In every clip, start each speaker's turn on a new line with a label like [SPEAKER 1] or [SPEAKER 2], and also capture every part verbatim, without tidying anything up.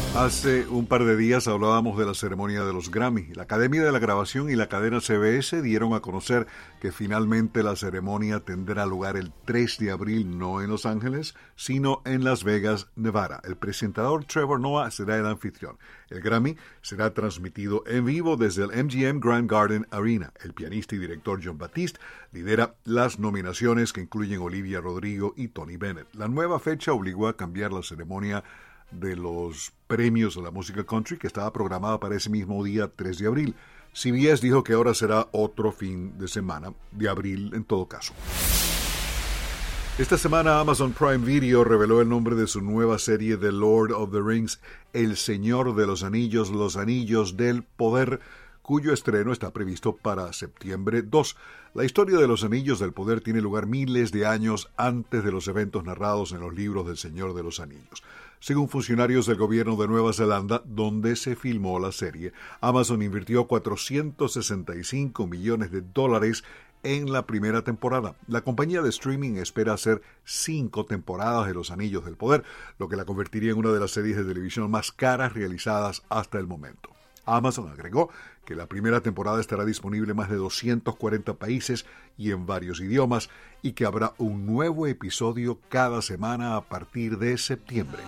[SPEAKER 1] Hace un par de días hablábamos de la ceremonia de los Grammy. La Academia de la Grabación y la cadena C B S dieron a conocer que finalmente la ceremonia tendrá lugar el tres de abril, no en Los Ángeles, sino en Las Vegas, Nevada. El presentador Trevor Noah será el anfitrión. El Grammy será transmitido en vivo desde el M G M Grand Garden Arena. El pianista y director Jon Batiste lidera las nominaciones que incluyen Olivia Rodrigo y Tony Bennett. La nueva fecha obligó a cambiar la ceremonia de los premios de la música country, que estaba programada para ese mismo día, tres de abril. C B S dijo que ahora será otro fin de semana, de abril en todo caso. Esta semana Amazon Prime Video reveló el nombre de su nueva serie The Lord of the Rings, El Señor de los Anillos, Los Anillos del Poder, cuyo estreno está previsto para septiembre dos. La historia de los Anillos del Poder tiene lugar miles de años antes de los eventos narrados en los libros del Señor de los Anillos. Según funcionarios del gobierno de Nueva Zelanda, donde se filmó la serie, Amazon invirtió cuatrocientos sesenta y cinco millones de dólares en la primera temporada. La compañía de streaming espera hacer cinco temporadas de Los Anillos del Poder, lo que la convertiría en una de las series de televisión más caras realizadas hasta el momento. Amazon agregó que la primera temporada estará disponible en más de doscientos cuarenta países y en varios idiomas, y que habrá un nuevo episodio cada semana a partir de septiembre.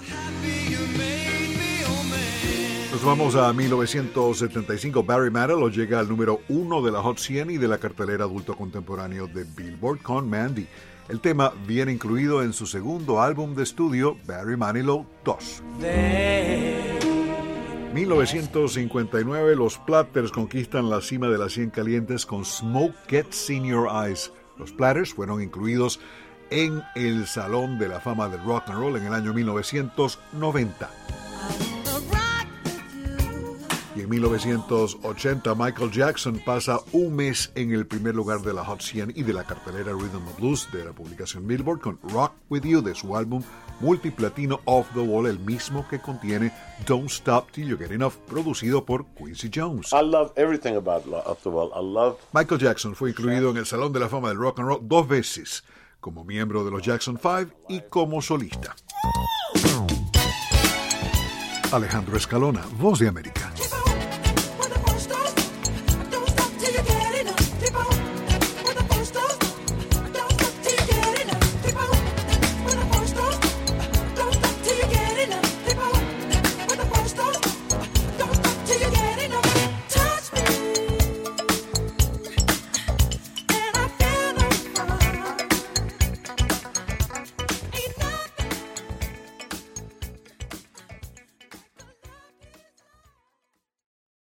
[SPEAKER 1] Nos vamos a mil novecientos setenta y cinco. Barry Manilow llega al número uno de la Hot cien y de la cartelera adulto contemporáneo de Billboard con Mandy. El tema viene incluido en su segundo álbum de estudio, Barry Manilow dos. mil novecientos cincuenta y nueve, los Platters conquistan la cima de las cien calientes con Smoke Gets in Your Eyes. Los Platters fueron incluidos en el Salón de la Fama del Rock and Roll en el año mil novecientos noventa. Y en mil novecientos ochenta, Michael Jackson pasa un mes en el primer lugar de la Hot cien y de la cartelera Rhythm of Blues de la publicación Billboard con Rock With You de su álbum multiplatino Off the Wall, el mismo que contiene Don't Stop Till You Get Enough, producido por Quincy Jones.
[SPEAKER 2] I love everything about Off the Wall. I love...
[SPEAKER 1] Michael Jackson fue incluido en el Salón de la Fama del Rock and Roll dos veces, como miembro de los Jackson Five y como solista. Alejandro Escalona, Voz de América.